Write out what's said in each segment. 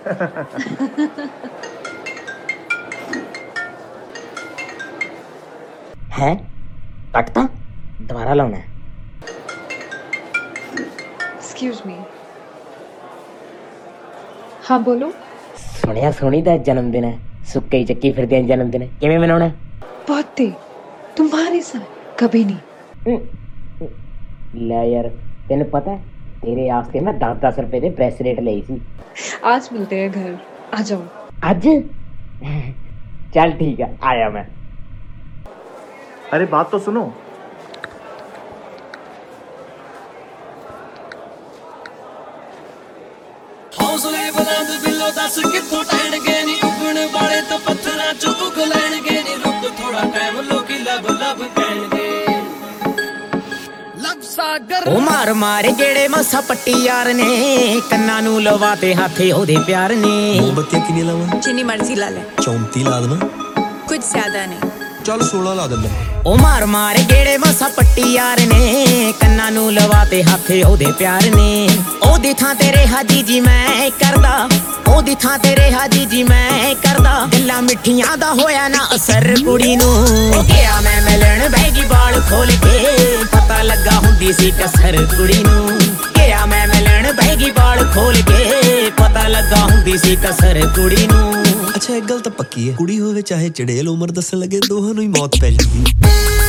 है कटता दोबारा लाना है। Excuse me. हाँ बोलो। सुनिया सोनी दा जन्मदिन है, सुक्के ही चक्की फिरदे जन्मदिन है, किवें मनाउणा? बर्थडे तुम्हारे साथ कभी नहीं। ले यार तेन पता है तेरे आस्ते मैं 10-10 रुपए दे ब्रेसलेट लई सी। आज मिलते हैं घर, आ जाओ। आज चल ठीक है आया मैं। अरे बात तो सुनो। हौसले बुलंद दिलों दस कित्थों टहणगे नी उगण वाले तो पत्थरां चों उग लैणगे नी रुक थोड़ा टाइम लोकी लब लब कहणगे लब सागर ओ मार मार गेड़े मसा पट्टी यार ने कन्ना नू लवाते हाथे ओदे प्यार ने। मोमबत्तियां कितनी लावां? जिन्नी मर्जी ला ले, 34 ला देना। कुछ ज्यादा नहीं। चल 16 ला देना। ओ मार मार गेड़े मसा पट्टी यार ने कन्ना नू लवाते हाथे ओदे प्यार ने। ओदी थां तेरे हाजी जी मैं करदा, ओदी थां तेरे हाजी जी मैं करदा गल्लां मिठियां दा होया ना असर कुड़ी नू। ओ गया मैं मिलण बैगी बाल खोल के पता लगा हुंदी सी कसर कुड़ी नू। गया मैं मिलण बैगी बाल खोल के पता लगा हुंदी सी कसर कुड़ी नू। अच्छा एक गल तो पक्की है, कुड़ी होवे चाहे चड़ेल उम्र दसन लगे दोहां नूं ही मौत पै जांदी।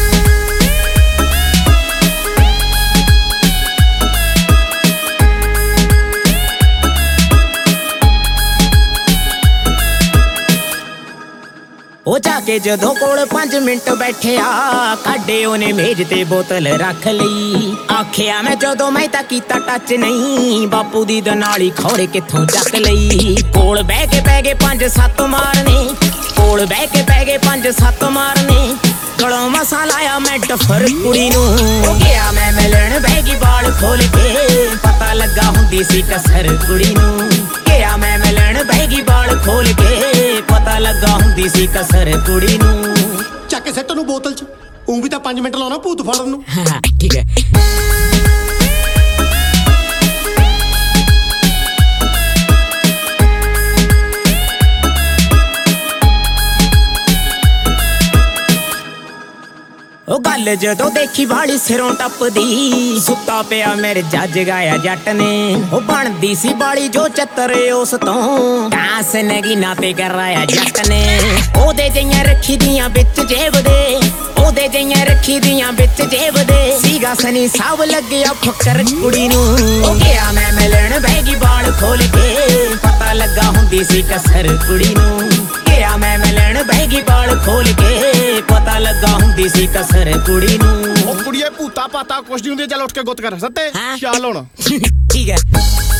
ओ जाके जदों कोल 5 मिंट बैठिया काडे ओने मेज ते बोतल रख लई। आखिया मैं जदों मैं तां कीता टच नहीं बापू दी दनाली खौरे कित्थों चक लई। कोल बह के पै गए 5-7 मारने, कोल बह के पै गए 5-7 मारने गलों मसा लाया मैं डफर कुड़ी नू। ओ गया मैं मिलण बैगी बाल खोल के पता लगा हुंदी सी कसर कुड़ी नू। गया मैं मिलण बैगी बाल खोल के पता लगा हुंदी सी कसर कुड़ी नू। ਚੱਕ ਸੈੱਟ ਨੂੰ ਬੋਤਲ ਚ ਉਹ ਵੀ ਤਾਂ 5 ਮਿੰਟ ਲਾਉਣਾ ਭੂਤ ਫੜਨ ਨੂੰ। ठीक है। ओ गल जदों देखी वाली सिरों टपदी सुत्ता पिया मेरे जज गाया जट ने। ओ बनदी सी बाली जो चतरे उस तो डांस नगीना ते कराया जट ने। ओदे जइयां रखी दियां बिच जेब दे, ओदे जइयां रखी दियां बिच जेब दे सीगा सनी साव लग्या फक्कर कुड़ी नू। ओ गया मैं मिलण बैगी बाल खोल के पता लगा हुंदी सी कसर कुड़ी नू। गया मैं मिलण बैगी बाल खोल के पता लगा हुंदी सी कसर कुड़ी नू। ਉਹ ਕੁੜੀਏ ਭੂਤਾ ਪਾਤਾ ਕੁਛ ਨਹੀਂ ਹੁੰਦੀ, ਚੱਲ ਉੱਠ ਕੇ ਗੁੱਤ ਕਰ ਸੱਤੇ ਚੱਲ ਹੁਣ। ठीक है।